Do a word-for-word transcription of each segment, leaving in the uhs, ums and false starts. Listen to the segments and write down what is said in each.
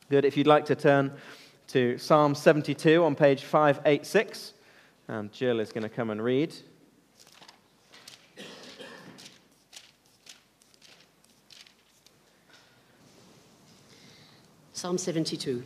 Good. If you'd like to turn to Psalm seventy-two on page five eighty-six, and Jill is going to come and read. Psalm seventy-two.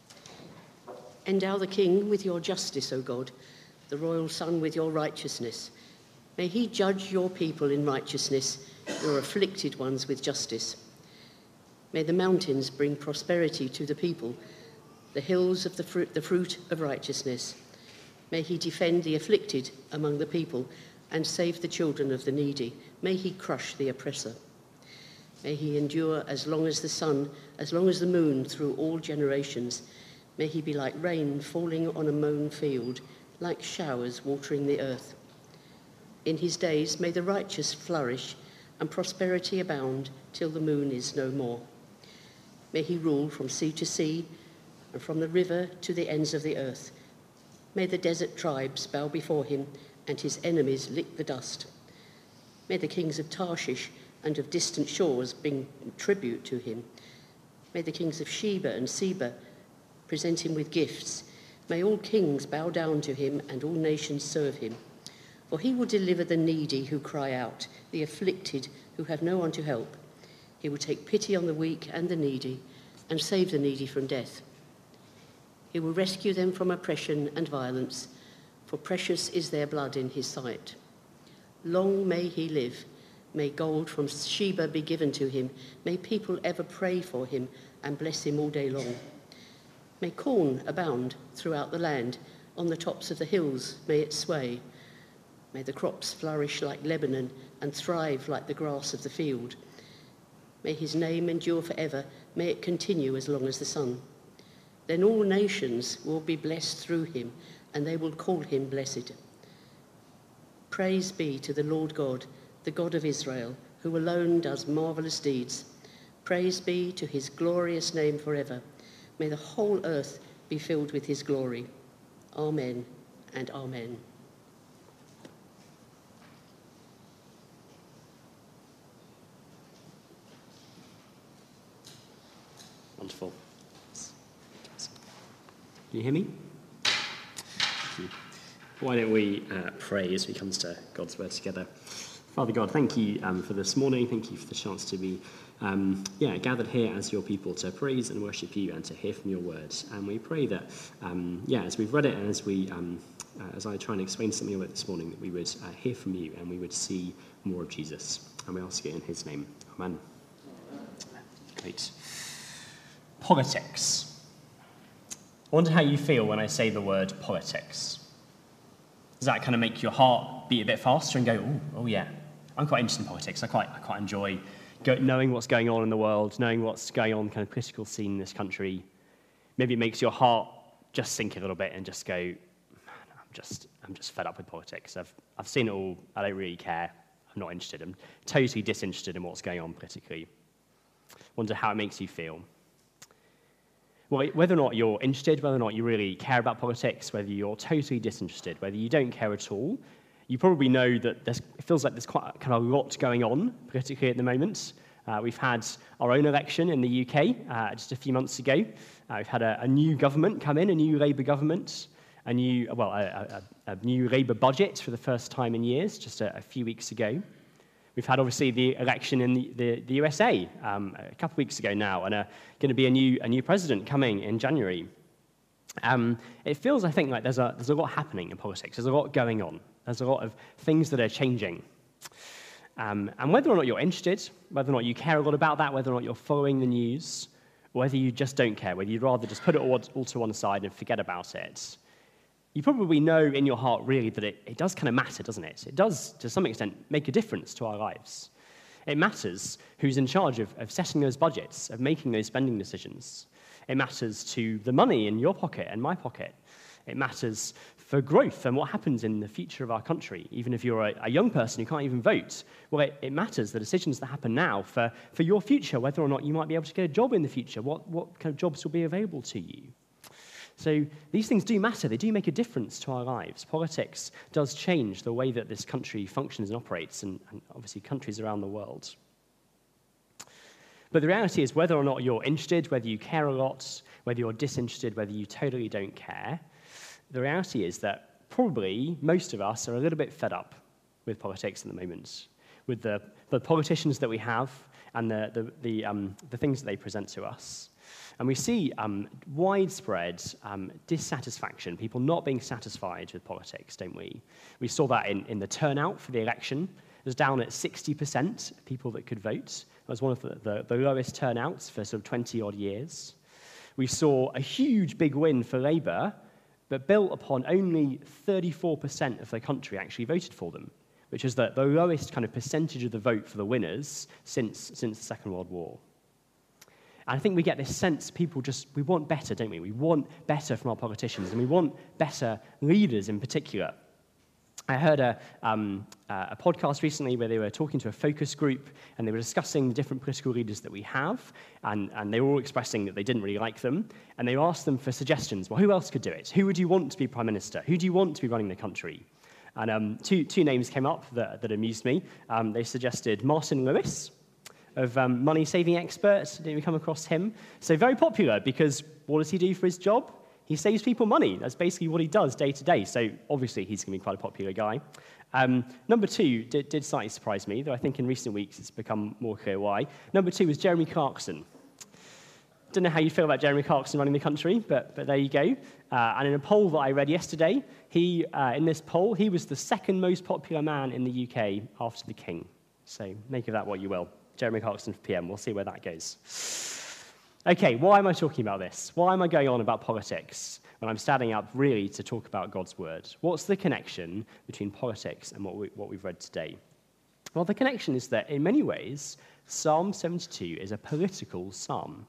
Endow the king with your justice, O God, the royal son with your righteousness. May he judge your people in righteousness, your afflicted ones with justice. May the mountains bring prosperity to the people, the hills of the fruit, the fruit of righteousness. May he defend the afflicted among the people and save the children of the needy. May he crush the oppressor. May he endure as long as the sun, as long as the moon through all generations. May he be like rain falling on a mown field, like showers watering the earth. In his days may the righteous flourish and prosperity abound till the moon is no more. May he rule from sea to sea and from the river to the ends of the earth. May the desert tribes bow before him and his enemies lick the dust. May the kings of Tarshish and of distant shores bring tribute to him. May the kings of Sheba and Seba present him with gifts. May all kings bow down to him and all nations serve him. For he will deliver the needy who cry out, the afflicted who have no one to help. He will take pity on the weak and the needy and save the needy from death. He will rescue them from oppression and violence, for precious is their blood in his sight. Long may he live. May gold from Sheba be given to him. May people ever pray for him and bless him all day long. May corn abound throughout the land. On the tops of the hills may it sway. May the crops flourish like Lebanon and thrive like the grass of the field. May his name endure forever. May it continue as long as the sun. Then all nations will be blessed through him, and they will call him blessed. Praise be to the Lord God, the God of Israel, who alone does marvelous deeds. Praise be to his glorious name forever. May the whole earth be filled with his glory. Amen and amen. Wonderful. Can you hear me? Thank you. Why don't we uh, pray as we come to God's word together? Father God, thank you um, for this morning. Thank you for the chance to be um, yeah, gathered here as your people to praise and worship you and to hear from your words. And we pray that, um, yeah, as we've read it and as we, um, uh, as I try and explain something about it this morning, that we would uh, hear from you and we would see more of Jesus. And we ask it in his name. Amen. Great. Politics. I wonder how you feel when I say the word politics. Does that kind of make your heart beat a bit faster and go, oh, oh yeah, I'm quite interested in politics. I quite, I quite enjoy go, knowing what's going on in the world, knowing what's going on in the kind of political scene in this country. Maybe it makes your heart just sink a little bit and just go, man, I'm just, I'm just fed up with politics. I've, I've seen it all. I don't really care. I'm not interested. I'm totally disinterested in what's going on politically. Wonder how it makes you feel. Well, whether or not you're interested, whether or not you really care about politics, whether you're totally disinterested, whether you don't care at all, you probably know that there's, it feels like there's quite a, kind of a lot going on politically at the moment. Uh, we've had our own election in the U K uh, just a few months ago. Uh, we've had a, a new government come in, a new Labour government, a new, well, a, a, a new Labour budget for the first time in years, just a, a few weeks ago. We've had, obviously, the election in the, the, the U S A um, a couple of weeks ago now, and uh, going to be a new, a new president coming in January. Um, it feels, I think, like there's a, there's a lot happening in politics. There's a lot going on. There's a lot of things that are changing. Um, and whether or not you're interested, whether or not you care a lot about that, whether or not you're following the news, or whether you just don't care, whether you'd rather just put it all, all to one side and forget about it, you probably know in your heart, really, that it, it does kind of matter, doesn't it? It does, to some extent, make a difference to our lives. It matters who's in charge of, of setting those budgets, of making those spending decisions. It matters to the money in your pocket and my pocket. It matters for growth and what happens in the future of our country. Even if you're a, a young person who can't even vote, well, it, it matters, the decisions that happen now for, for your future, whether or not you might be able to get a job in the future, what, what kind of jobs will be available to you. So these things do matter. They do make a difference to our lives. Politics does change the way that this country functions and operates, and, and obviously countries around the world. But the reality is, whether or not you're interested, whether you care a lot, whether you're disinterested, whether you totally don't care, the reality is that probably most of us are a little bit fed up with politics at the moment, with the, the politicians that we have and the, the, the, um, the things that they present to us. And we see um, widespread um, dissatisfaction, people not being satisfied with politics, don't we? We saw that in, in the turnout for the election. It was down at sixty percent of people that could vote. It was one of the, the, the lowest turnouts for sort of twenty-odd years. We saw a huge big win for Labour, but built upon only thirty-four percent of the country actually voted for them, which is the, the lowest kind of percentage of the vote for the winners since, since the Second World War. And I think we get this sense people just, we want better, don't we? We want better from our politicians, and we want better leaders in particular. I heard a, um, uh, a podcast recently where they were talking to a focus group, and they were discussing the different political leaders that we have, and, and they were all expressing that they didn't really like them, and they asked them for suggestions. Well, who else could do it? Who would you want to be prime minister? Who do you want to be running the country? And um, two, two names came up that, that amused me. Um, they suggested Martin Lewis, of um, Money Saving Expert. Did we come across him? So very popular, because what does he do for his job? He saves people money. That's basically what he does day to day. So obviously he's going to be quite a popular guy. Um, number two did, did slightly surprise me, though I think in recent weeks it's become more clear why. Number two was Jeremy Clarkson. Don't know how you feel about Jeremy Clarkson running the country, but, but there you go. Uh, and in a poll that I read yesterday, he uh, in this poll, he was the second most popular man in the U K after the King. So make of that what you will. Jeremy Clarkson for P M. We'll see where that goes. Okay, why am I talking about this? Why am I going on about politics when I'm standing up really to talk about God's word? What's the connection between politics and what, we, what we've read today? Well, the connection is that in many ways, Psalm seventy-two is a political psalm.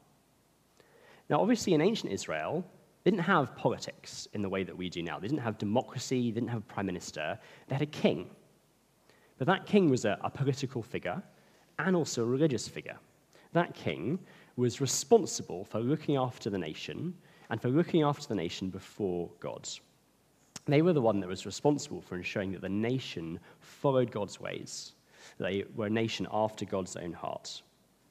Now, obviously, in ancient Israel, they didn't have politics in the way that we do now. They didn't have democracy, they didn't have a prime minister. They had a king. But that king was a, a political figure and also a religious figure. That king was responsible for looking after the nation and for looking after the nation before God. They were the one that was responsible for ensuring that the nation followed God's ways. They were a nation after God's own heart.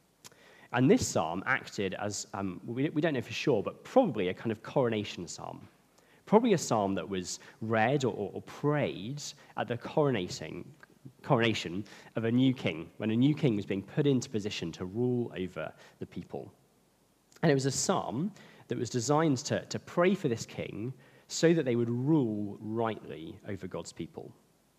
And this psalm acted as, um, we, we don't know for sure, but probably a kind of coronation psalm. Probably a psalm that was read or, or, or prayed at the coronating coronation of a new king, when a new king was being put into position to rule over the people. And it was a psalm that was designed to, to pray for this king so that they would rule rightly over God's people.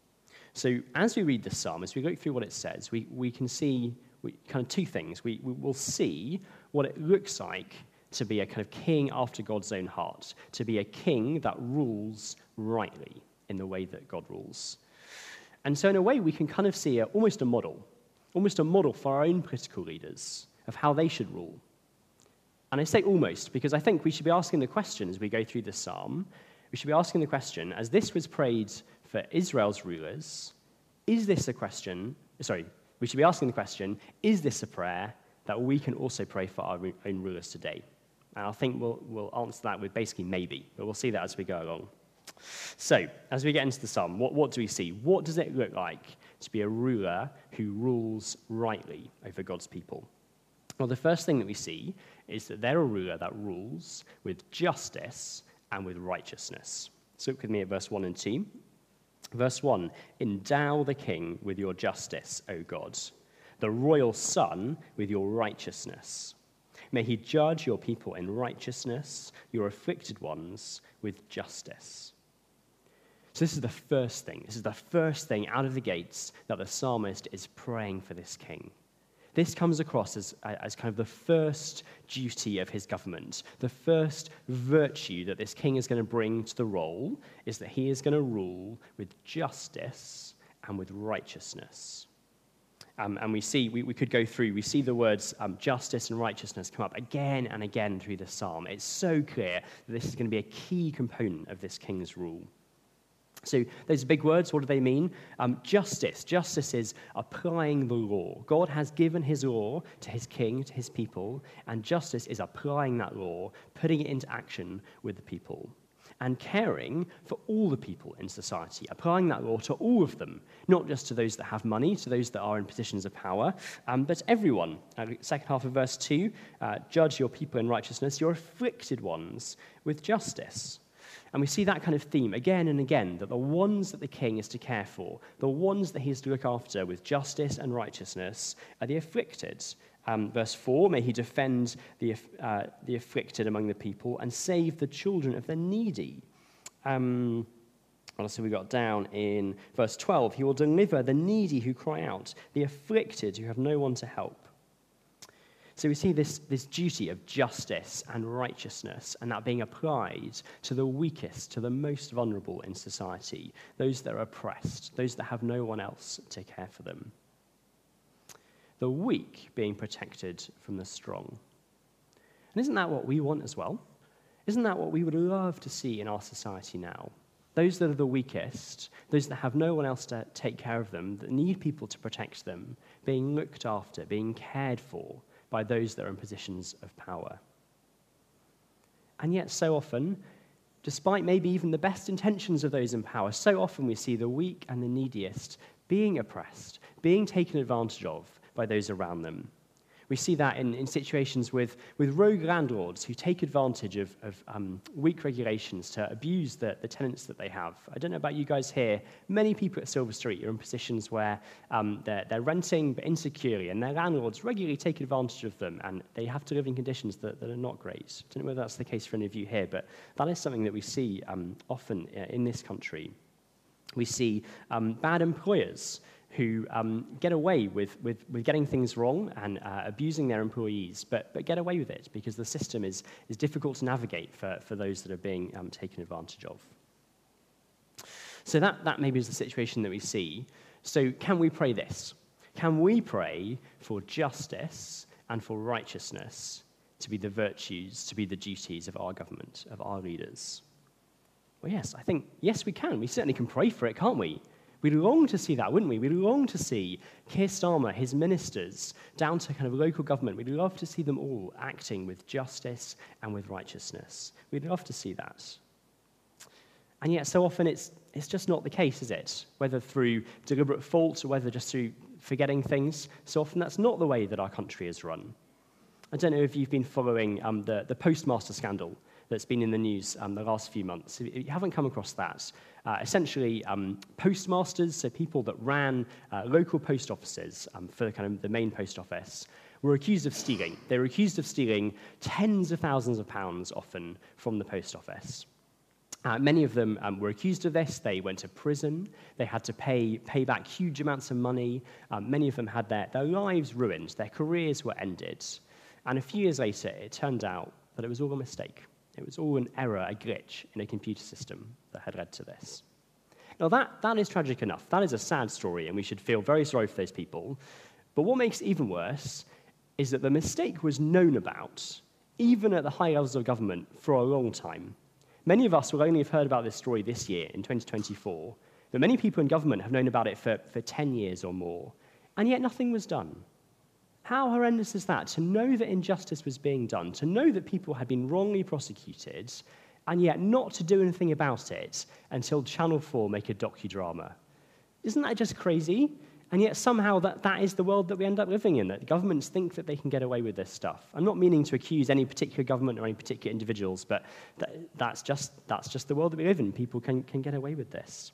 So as we read this psalm, as we look through what it says, we, we can see we, kind of two things. We, we will see what it looks like to be a kind of king after God's own heart, to be a king that rules rightly in the way that God rules. And so in a way, we can kind of see a, almost a model, almost a model for our own political leaders of how they should rule. And I say almost because I think we should be asking the question as we go through this psalm, we should be asking the question, as this was prayed for Israel's rulers, is this a question, sorry, we should be asking the question, is this a prayer that we can also pray for our own rulers today? And I think we'll, we'll answer that with basically maybe, but we'll see that as we go along. So, as we get into the psalm, what, what do we see? What does it look like to be a ruler who rules rightly over God's people? Well, the first thing that we see is that they're a ruler that rules with justice and with righteousness. So look with me at verse one and two. Verse one, endow the king with your justice, O God, the royal son with your righteousness. May he judge your people in righteousness, your afflicted ones with justice. So this is the first thing. This is the first thing out of the gates that the psalmist is praying for this king. This comes across as, as kind of the first duty of his government. The first virtue that this king is going to bring to the role is that he is going to rule with justice and with righteousness. Um, and we see, we, we could go through, we see the words um, justice and righteousness come up again and again through the psalm. It's so clear that this is going to be a key component of this king's rule. So those big words, what do they mean? Um, justice. Justice is applying the law. God has given his law to his king, to his people, and justice is applying that law, putting it into action with the people. and caring for all the people in society, applying that law to all of them, not just to those that have money, to those that are in positions of power, um, but everyone. Uh, second half of verse two, uh, judge your people in righteousness, your afflicted ones with justice. And we see that kind of theme again and again, that the ones that the king is to care for, the ones that he is to look after with justice and righteousness, are the afflicted. Um, verse four, may he defend the, uh, the afflicted among the people and save the children of the needy. Um, what else have we got down in verse twelve? He will deliver the needy who cry out, the afflicted who have no one to help. So we see this, this duty of justice and righteousness, and that being applied to the weakest, to the most vulnerable in society, those that are oppressed, those that have no one else to care for them. The weak being protected from the strong. And isn't that what we want as well? Isn't that what we would love to see in our society now? Those that are the weakest, those that have no one else to take care of them, that need people to protect them, being looked after, being cared for by those that are in positions of power. And yet so often, despite maybe even the best intentions of those in power, so often we see the weak and the neediest being oppressed, being taken advantage of by those around them. We see that in, in situations with, with rogue landlords who take advantage of, of um, weak regulations to abuse the, the tenants that they have. I don't know about you guys here. Many people at Silver Street are in positions where um, they're, they're renting but insecurely, and their landlords regularly take advantage of them, and they have to live in conditions that, that are not great. I don't know whether that's the case for any of you here, but that is something that we see um, often in this country. We see um, bad employers who um, get away with, with, with getting things wrong and uh, abusing their employees, but, but get away with it because the system is, is difficult to navigate for, for those that are being um, taken advantage of. So that, that maybe is the situation that we see. So can we pray this? Can we pray for justice and for righteousness to be the virtues, to be the duties of our government, of our leaders? Well, yes, I think, yes, we can. We certainly can pray for it, can't we? We long to see that, wouldn't we? We long to see Keir Starmer, his ministers, down to kind of local government. We'd love to see them all acting with justice and with righteousness. We'd love to see that. And yet, so often, it's, it's just not the case, is it? Whether through deliberate fault or whether just through forgetting things, so often that's not the way that our country is run. I don't know if you've been following um, the, the postmaster scandal that's been in the news um, the last few months. If you haven't come across that, uh, essentially um, postmasters, so people that ran uh, local post offices um, for kind of the main post office, were accused of stealing. They were accused of stealing tens of thousands of pounds often from the post office. Uh, many of them um, were accused of this. They went to prison. They had to pay, pay back huge amounts of money. Um, many of them had their, their lives ruined. Their careers were ended. And a few years later, it turned out that it was all a mistake. It was all an error, a glitch in a computer system that had led to this. Now, that, that is tragic enough. That is a sad story, and we should feel very sorry for those people. But what makes it even worse is that the mistake was known about, even at the high levels of government, for a long time. Many of us will only have heard about this story this year, in twenty twenty-four, but many people in government have known about it for, for ten years or more, and yet nothing was done. How horrendous is that, to know that injustice was being done, to know that people had been wrongly prosecuted, and yet not to do anything about it until Channel four make a docudrama? Isn't that just crazy? And yet somehow that, that is the world that we end up living in, that governments think that they can get away with this stuff. I'm not meaning to accuse any particular government or any particular individuals, but that, that's, just, that's just the world that we live in. People can, can get away with this.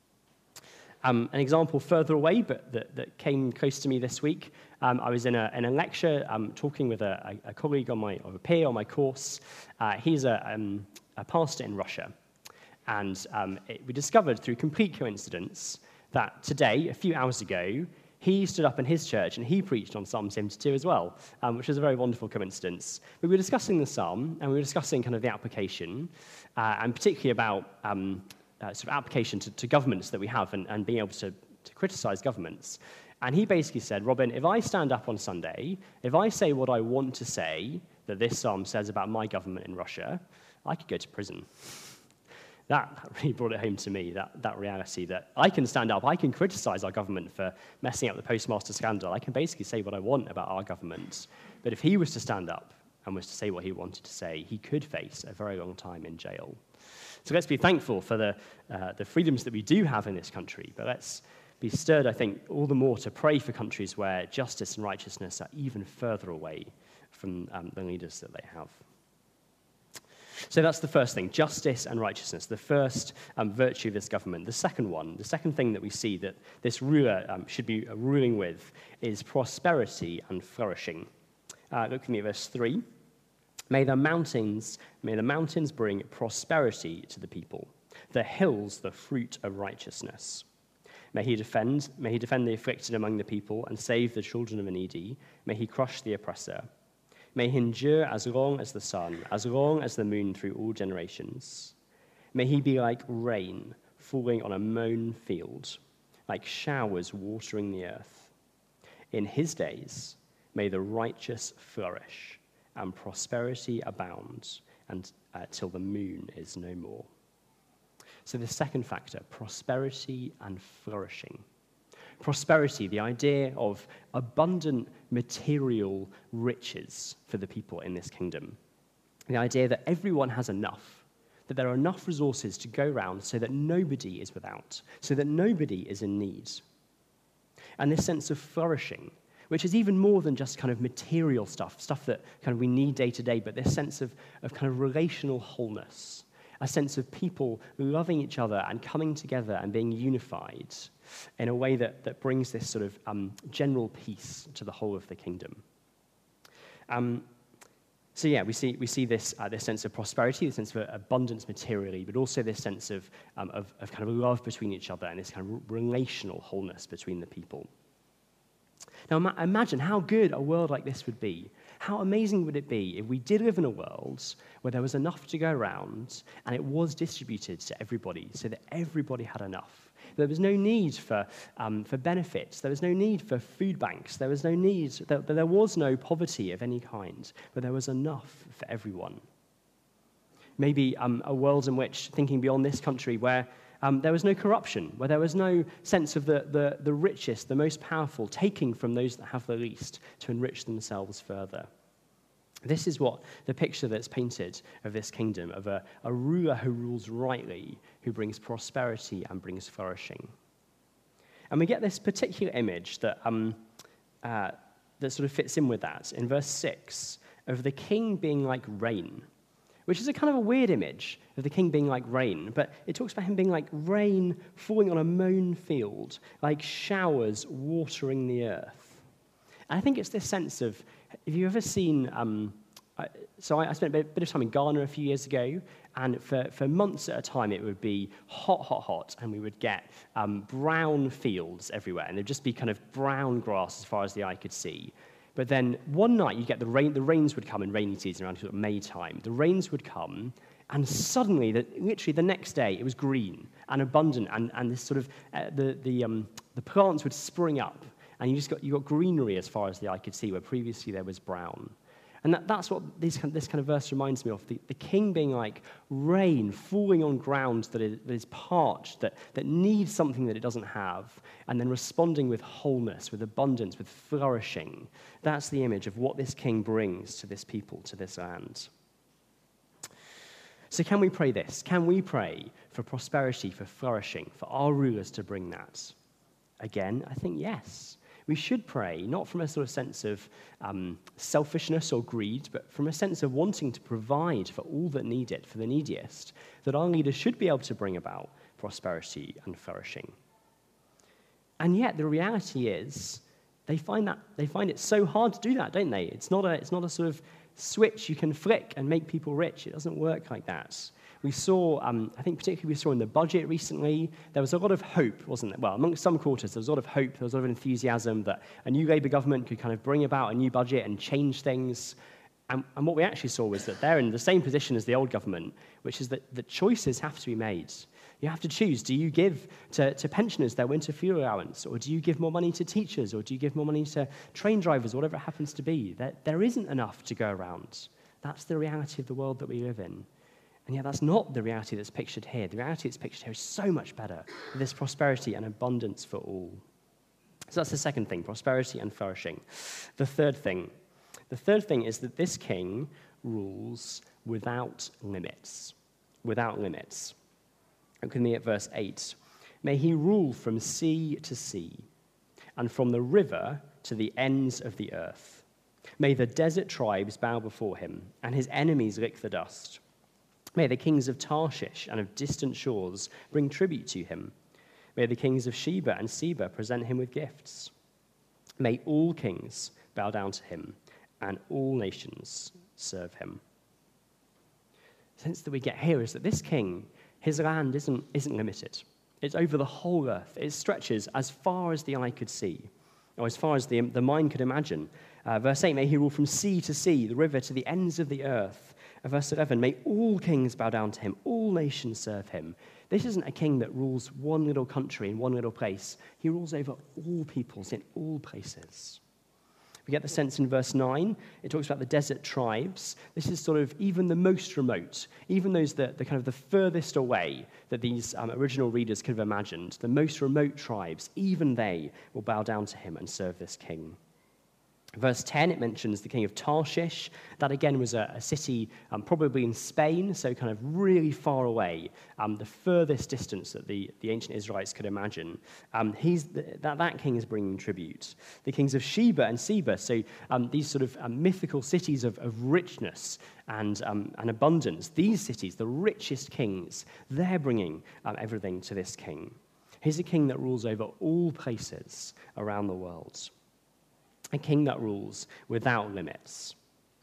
Um, an example further away, but that, that came close to me this week, um, I was in a, in a lecture um, talking with a, a colleague on my, or a peer on my course. Uh, he's a, um, a pastor in Russia. And um, it, we discovered through complete coincidence that today, a few hours ago, he stood up in his church and he preached on Psalm seventy-two as well, um, which was a very wonderful coincidence. We were discussing the psalm, and we were discussing kind of the application, uh, and particularly about um, Uh, sort of application to, to governments that we have and, and being able to, to criticize governments. And he basically said, Robin, if I stand up on Sunday, if I say what I want to say that this psalm says about my government in Russia, I could go to prison. That, that really brought it home to me, that, that reality that I can stand up, I can criticize our government for messing up the postmaster scandal. I can basically say what I want about our government. But if he was to stand up and was to say what he wanted to say, he could face a very long time in jail. So let's be thankful for the, uh, the freedoms that we do have in this country, but let's be stirred, I think, all the more to pray for countries where justice and righteousness are even further away from um, the leaders that they have. So that's the first thing, justice and righteousness, the first um, virtue of this government. The second one, the second thing that we see that this ruler um, should be ruling with is prosperity and flourishing. Uh, look at me at verse three. May the mountains, may the mountains bring prosperity to the people, the hills the fruit of righteousness. May he defend, may he defend the afflicted among the people and save the children of the needy. May he crush the oppressor. May he endure as long as the sun, as long as the moon through all generations. May he be like rain falling on a mown field, like showers watering the earth. In his days, may the righteous flourish and prosperity abound and, uh, till the moon is no more. So the second factor, prosperity and flourishing. Prosperity, the idea of abundant material riches for the people in this kingdom. The idea that everyone has enough, that there are enough resources to go around so that nobody is without, so that nobody is in need. And this sense of flourishing, which is even more than just kind of material stuff, stuff that kind of we need day to day, but this sense of, of kind of relational wholeness, a sense of people loving each other and coming together and being unified in a way that, that brings this sort of um, general peace to the whole of the kingdom. Um, so yeah, we see we see this uh, this sense of prosperity, this sense of abundance materially, but also this sense of, um, of of kind of love between each other and this kind of relational wholeness between the people. Now ima- imagine how good a world like this would be. How amazing would it be if we did live in a world where there was enough to go around and it was distributed to everybody so that everybody had enough. There was no need for, um, for benefits. There was no need for food banks. There was no need, there, there was no poverty of any kind, but there was enough for everyone. Maybe um, a world in which, thinking beyond this country, where um, there was no corruption, where there was no sense of the, the, the richest, the most powerful, taking from those that have the least to enrich themselves further. This is what the picture that's painted of this kingdom, of a, a ruler who rules rightly, who brings prosperity and brings flourishing. And we get this particular image that, um, uh, that sort of fits in with that in verse six, of the king being like rain, which is a kind of a weird image of the king being like rain, but it talks about him being like rain falling on a mown field, like showers watering the earth. And I think it's this sense of, have you ever seen, um, I, so I, I spent a bit, bit of time in Ghana a few years ago, and for, for months at a time it would be hot, hot, hot, and we would get um, brown fields everywhere, and there'd just be kind of brown grass as far as the eye could see. But then one night you get the rain, the rains would come in rainy season around sort of May time. The rains would come, and suddenly, the, literally the next day, it was green and abundant, and, and this sort of, uh, the, the, um, the plants would spring up. And you just got you got greenery as far as the eye could see, where previously there was brown. And that, that's what this, this kind of verse reminds me of, the, the king being like rain falling on ground that is, that is parched, that, that needs something that it doesn't have, and then responding with wholeness, with abundance, with flourishing. That's the image of what this king brings to this people, to this land. So can we pray this? Can we pray for prosperity, for flourishing, for our rulers to bring that? Again, I think yes. We should pray, not from a sort of sense of um, selfishness or greed, but from a sense of wanting to provide for all that need it, for the neediest, that our leaders should be able to bring about prosperity and flourishing. And yet, the reality is, they find that they find it so hard to do that, don't they? It's not a, it's not a sort of switch you can flick and make people rich. It doesn't work like that. We saw, um, I think particularly we saw in the budget recently, there was a lot of hope, wasn't there? Well, amongst some quarters, there was a lot of hope, there was a lot of enthusiasm that a new Labour government could kind of bring about a new budget and change things. And, and what we actually saw was that they're in the same position as the old government, which is that the choices have to be made. You have to choose. Do you give to, to pensioners their winter fuel allowance, or do you give more money to teachers, or do you give more money to train drivers, whatever it happens to be? There, there isn't enough to go around. That's the reality of the world that we live in. And yet that's not the reality that's pictured here. The reality that's pictured here is so much better. There's prosperity and abundance for all. So that's the second thing, prosperity and flourishing. The third thing, The third thing is that this king rules without limits. Without limits. Look at me at verse eight. May he rule from sea to sea, and from the river to the ends of the earth. May the desert tribes bow before him, and his enemies lick the dust. May the kings of Tarshish and of distant shores bring tribute to him. May the kings of Sheba and Seba present him with gifts. May all kings bow down to him, and all nations serve him. The sense that we get here is that this king, his land isn't, isn't limited. It's over the whole earth. It stretches as far as the eye could see, or as far as the, the mind could imagine. Uh, verse eight, may he rule from sea to sea, the river to the ends of the earth. Uh, verse eleven, may all kings bow down to him, all nations serve him. This isn't a king that rules one little country in one little place. He rules over all peoples in all places. We get the sense in verse nine, it talks about the desert tribes. This is sort of even the most remote, even those that the kind of the furthest away that these um, original readers could have imagined, the most remote tribes, even they will bow down to him and serve this king. Verse ten, it mentions the king of Tarshish. That again was a, a city um, probably in Spain, so kind of really far away, um, the furthest distance that the, the ancient Israelites could imagine. Um, he's the, that, that king is bringing tribute. The kings of Sheba and Seba, so um, these sort of um, mythical cities of, of richness and, um, and abundance, these cities, the richest kings, they're bringing um, everything to this king. He's a king that rules over all places around the world. A king that rules without limits.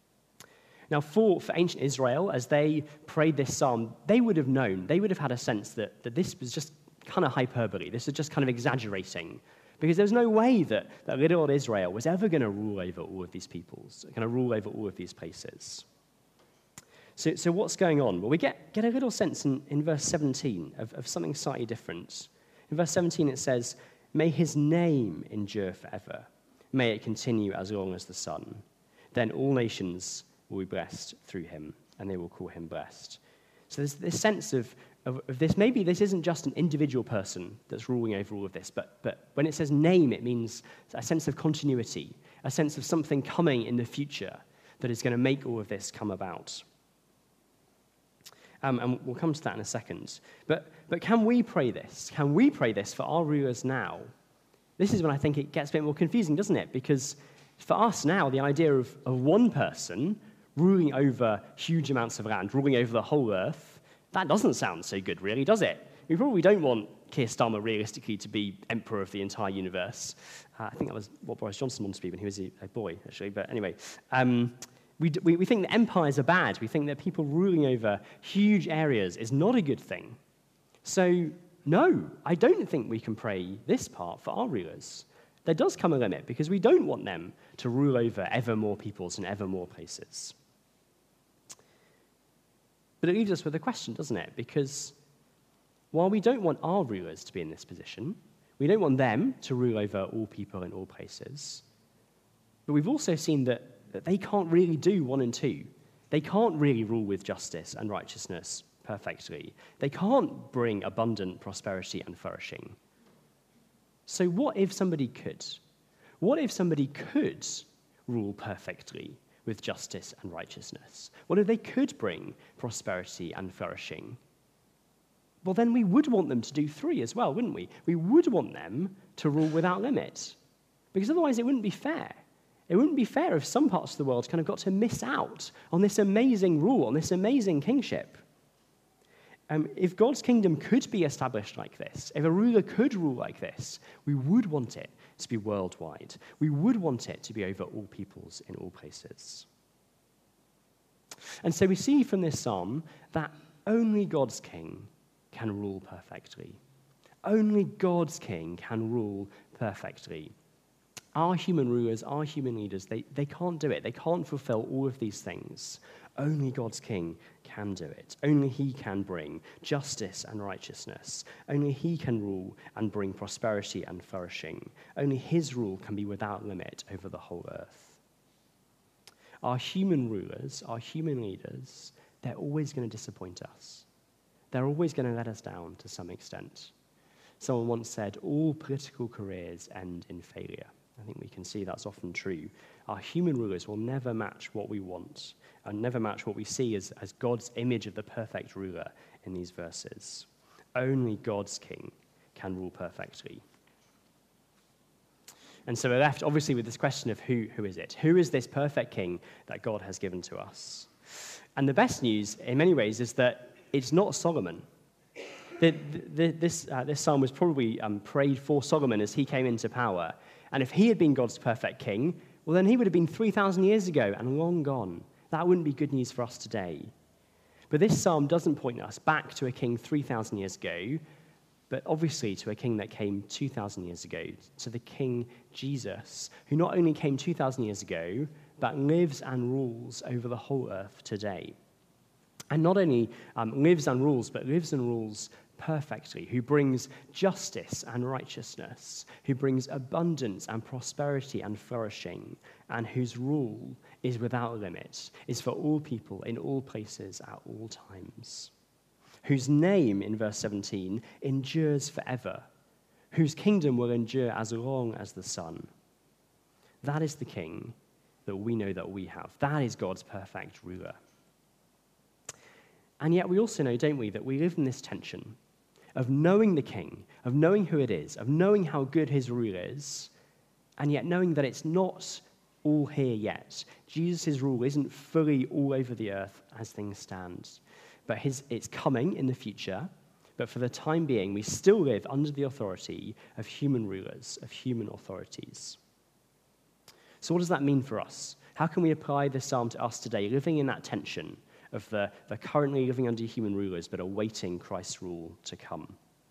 Now, for, for ancient Israel, as they prayed this psalm, they would have known, they would have had a sense that, that this was just kind of hyperbole. This was just kind of exaggerating. Because there was no way that, that little old Israel was ever going to rule over all of these peoples, going to rule over all of these places. So, so what's going on? Well, we get, get a little sense in, in verse seventeen of, of something slightly different. In verse seventeen, it says, may his name endure forever. May it continue as long as the sun. Then all nations will be blessed through him, and they will call him blessed. So there's this sense of, of, of this. Maybe this isn't just an individual person that's ruling over all of this, but, but when it says name, it means a sense of continuity, a sense of something coming in the future that is going to make all of this come about. Um, and we'll come to that in a second. But, but can we pray this? Can we pray this for our rulers now? This is when I think it gets a bit more confusing, doesn't it? Because for us now, the idea of, of one person ruling over huge amounts of land, ruling over the whole earth, that doesn't sound so good, really, does it? We probably don't want Keir Starmer realistically to be emperor of the entire universe. Uh, I think that was what Boris Johnson wanted to be when he was a, a boy, actually. But anyway, um, we, we, we think that empires are bad. We think that people ruling over huge areas is not a good thing. So no, I don't think we can pray this part for our rulers. There does come a limit because we don't want them to rule over ever more peoples and ever more places. But it leaves us with a question, doesn't it? Because while we don't want our rulers to be in this position, we don't want them to rule over all people in all places, but we've also seen that, that they can't really do one and two. They can't really rule with justice and righteousness perfectly. They can't bring abundant prosperity and flourishing. So what if somebody could? What if somebody could rule perfectly with justice and righteousness? What if they could bring prosperity and flourishing? Well, then we would want them to do three as well, wouldn't we? We would want them to rule without limit, because otherwise it wouldn't be fair. It wouldn't be fair if some parts of the world kind of got to miss out on this amazing rule, on this amazing kingship. Um, if God's kingdom could be established like this, if a ruler could rule like this, we would want it to be worldwide. We would want it to be over all peoples in all places. And so we see from this psalm that only God's king can rule perfectly. Only God's king can rule perfectly. Our human rulers, our human leaders, they, they can't do it. They can't fulfill all of these things. Only God's king can do it. Only he can bring justice and righteousness. Only he can rule and bring prosperity and flourishing. Only his rule can be without limit over the whole earth. Our human rulers, our human leaders, they're always going to disappoint us. They're always going to let us down to some extent. Someone once said, all political careers end in failure. I think we can see that's often true. Our human rulers will never match what we want and never match what we see as, as God's image of the perfect ruler in these verses. Only God's king can rule perfectly. And so we're left, obviously, with this question of who, who is it? Who is this perfect king that God has given to us? And the best news, in many ways, is that it's not Solomon. The, the, this, uh, this psalm was probably um, prayed for Solomon as he came into power. And if he had been God's perfect king, well, then he would have been three thousand years ago and long gone. That wouldn't be good news for us today. But this psalm doesn't point us back to a king three thousand years ago, but obviously to a king that came two thousand years ago, to the King Jesus, who not only came two thousand years ago, but lives and rules over the whole earth today. And not only um, lives and rules, but lives and rules perfectly, who brings justice and righteousness, who brings abundance and prosperity and flourishing, and whose rule is without limit, is for all people in all places at all times, whose name, in verse seventeen, endures forever, whose kingdom will endure as long as the sun. That is the king that we know that we have. That is God's perfect ruler. And yet we also know, don't we, that we live in this tension of knowing the king, of knowing who it is, of knowing how good his rule is, and yet knowing that it's not all here yet. Jesus' rule isn't fully all over the earth as things stand, but his, it's coming in the future. But for the time being, we still live under the authority of human rulers, of human authorities. So what does that mean for us? How can we apply this psalm to us today, living in that tension of the, the currently living under human rulers, but awaiting Christ's rule to come?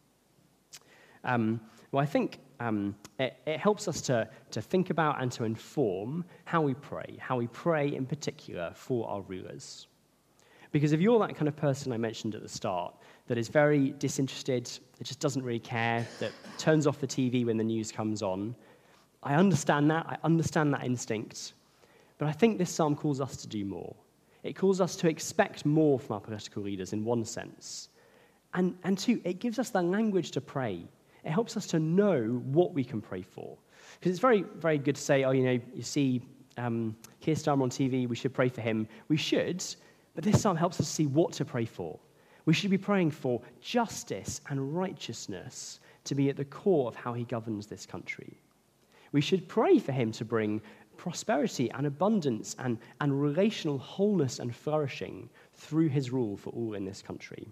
Um, well, I think um, it, it helps us to, to think about and to inform how we pray, how we pray in particular for our rulers. Because if you're that kind of person I mentioned at the start, that is very disinterested, that just doesn't really care, that turns off the T V when the news comes on, I understand that, I understand that instinct, but I think this psalm calls us to do more. It calls us to expect more from our political leaders in one sense. And, and two, it gives us the language to pray. It helps us to know what we can pray for. Because it's very, very good to say, oh, you know, you see um, Keir Starmer on T V, we should pray for him. We should, but this psalm helps us see what to pray for. We should be praying for justice and righteousness to be at the core of how he governs this country. We should pray for him to bring prosperity and abundance and, and relational wholeness and flourishing through his rule for all in this country.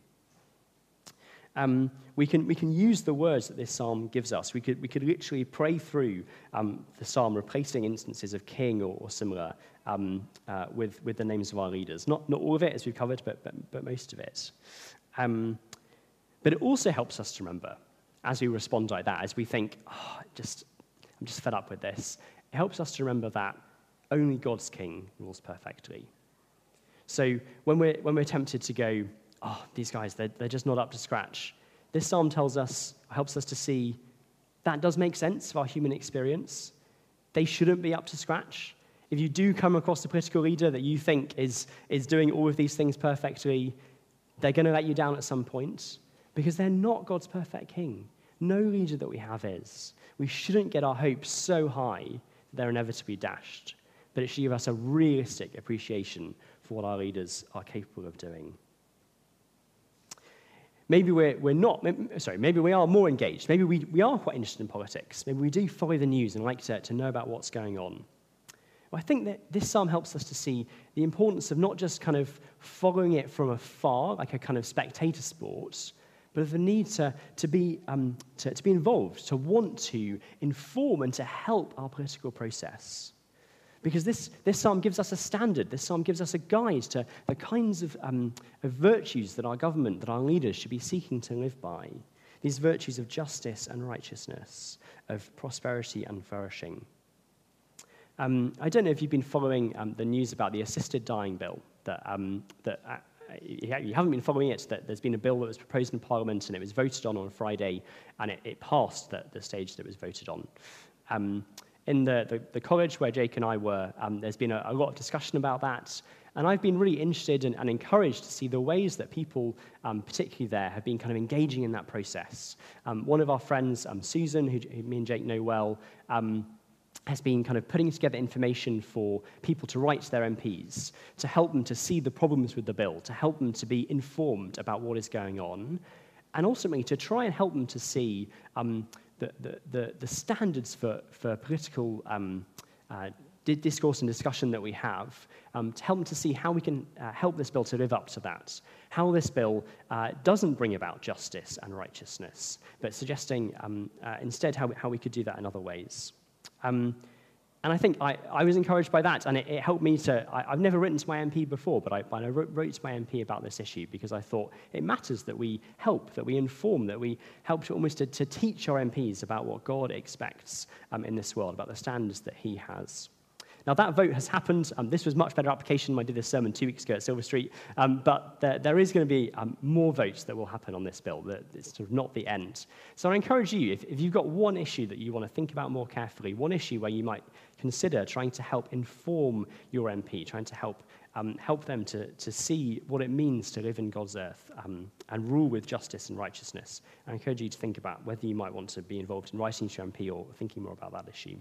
Um, we can we can use the words that this psalm gives us. We could we could literally pray through um, the psalm, replacing instances of king or, or similar um, uh, with with the names of our leaders. Not not all of it, as we've covered, but but, but most of it. Um, but it also helps us to remember, as we respond like that, as we think, oh, just I'm just fed up with this. It helps us to remember that only God's king rules perfectly. So when we're, when we're tempted to go, oh, these guys, they're, they're just not up to scratch, this psalm tells us, helps us to see that does make sense of our human experience. They shouldn't be up to scratch. If you do come across a political leader that you think is, is doing all of these things perfectly, they're going to let you down at some point because they're not God's perfect king. No leader that we have is. We shouldn't get our hopes so high they're inevitably dashed, but it should give us a realistic appreciation for what our leaders are capable of doing. Maybe we're, we're not, sorry, maybe we are more engaged. Maybe we, we are quite interested in politics. Maybe we do follow the news and like to, to know about what's going on. Well, I think that this psalm helps us to see the importance of not just kind of following it from afar, like a kind of spectator sport, but of the need to, to, be, um, to, to be involved, to want to inform and to help our political process. Because this, this psalm gives us a standard. This psalm gives us a guide to the kinds of, um, of virtues that our government, that our leaders should be seeking to live by. These virtues of justice and righteousness, of prosperity and flourishing. Um, I don't know if you've been following um, the news about the assisted dying bill that, um, that uh, you haven't been following it, that there's been a bill that was proposed in Parliament and it was voted on on Friday, and it, it passed the, the stage that it was voted on. Um, in the, the, the college where Jake and I were, um, there's been a, a lot of discussion about that, and I've been really interested in, and encouraged to see the ways that people, um, particularly there, have been kind of engaging in that process. Um, one of our friends, um, Susan, who, who me and Jake know well, um, has been kind of putting together information for people to write to their M Ps, to help them to see the problems with the bill, to help them to be informed about what is going on, and ultimately to try and help them to see um, the, the, the, the standards for, for political um, uh, discourse and discussion that we have, um, to help them to see how we can uh, help this bill to live up to that, how this bill uh, doesn't bring about justice and righteousness, but suggesting um, uh, instead how, how we could do that in other ways. Um, and I think I, I was encouraged by that, and it, it helped me to, I, I've never written to my M P before, but I, but I wrote, wrote to my M P about this issue because I thought it matters that we help, that we inform, that we help to almost to, to teach our M Ps about what God expects um, in this world, about the standards that he has. Now, that vote has happened. Um, this was much better application when I did this sermon two weeks ago at Silver Street. Um, but there, there is going to be um, more votes that will happen on this bill. It's sort of not the end. So I encourage you, if, if you've got one issue that you want to think about more carefully, one issue where you might consider trying to help inform your M P, trying to help um, help them to, to see what it means to live in God's earth um, and rule with justice and righteousness, I encourage you to think about whether you might want to be involved in writing to your M P or thinking more about that issue.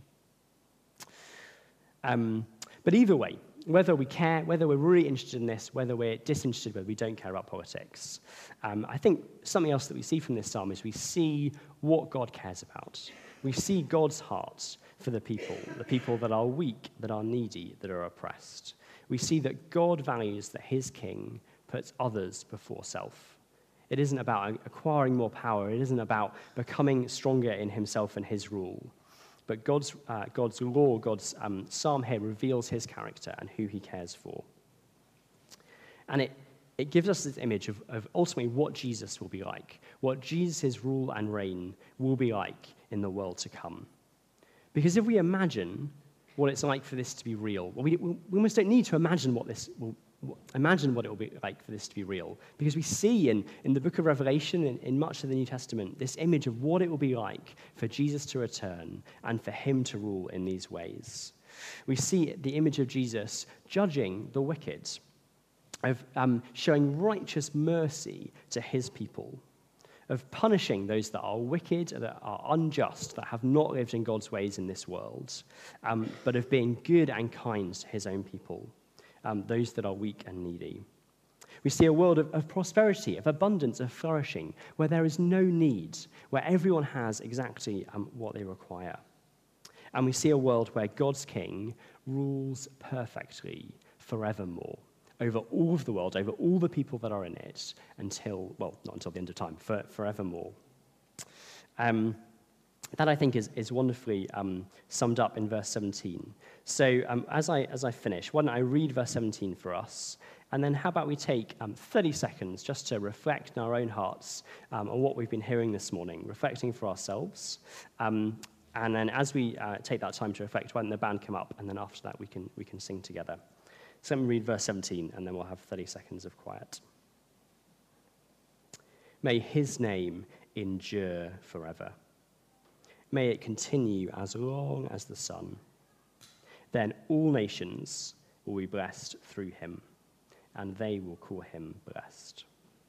Um, but either way, whether we care, whether we're really interested in this, whether we're disinterested, whether we don't care about politics, um, I think something else that we see from this psalm is we see what God cares about. We see God's heart for the people, the people that are weak, that are needy, that are oppressed. We see that God values that his king puts others before self. It isn't about acquiring more power. It isn't about becoming stronger in himself and his rule. But God's, uh, God's law, God's um, psalm here reveals his character and who he cares for. And it, it gives us this image of, of ultimately what Jesus will be like, what Jesus' rule and reign will be like in the world to come. Because if we imagine what it's like for this to be real, well, we, we almost don't need to imagine what this will Imagine what it will be like for this to be real. Because we see in, in the book of Revelation, in, in much of the New Testament, this image of what it will be like for Jesus to return and for him to rule in these ways. We see the image of Jesus judging the wicked, of um, showing righteous mercy to his people, of punishing those that are wicked, that are unjust, that have not lived in God's ways in this world, um, but of being good and kind to his own people. Um, those that are weak and needy. We see a world of, of prosperity, of abundance, of flourishing, where there is no need, where everyone has exactly um, what they require. And we see a world where God's king rules perfectly forevermore over all of the world, over all the people that are in it, until, well, not until the end of time, for, forevermore. Um, That, I think, is, is wonderfully um, summed up in verse seventeen. So um, as, I, as I finish, why don't I read verse seventeen for us, and then how about we take um, thirty seconds just to reflect in our own hearts um, on what we've been hearing this morning, reflecting for ourselves. Um, and then as we uh, take that time to reflect, why don't the band come up, and then after that we can, we can sing together. So let me read verse seventeen, and then we'll have thirty seconds of quiet. May his name endure forever. May it continue as long as the sun. Then all nations will be blessed through him, and they will call him blessed.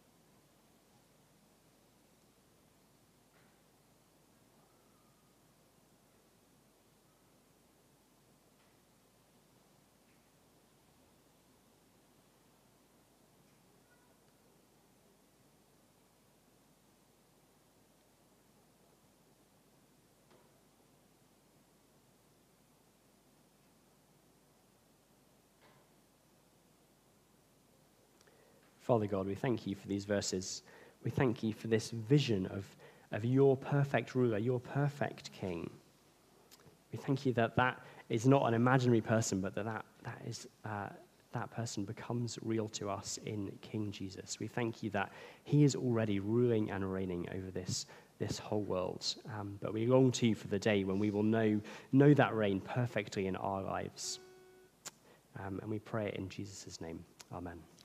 Father God, we thank you for these verses. We thank you for this vision of, of your perfect ruler, your perfect king. We thank you that that is not an imaginary person, but that that, that, is, uh, that person becomes real to us in King Jesus. We thank you that he is already ruling and reigning over this, this whole world. Um, but we long to you for the day when we will know, know that reign perfectly in our lives. Um, and we pray it in Jesus' name. Amen.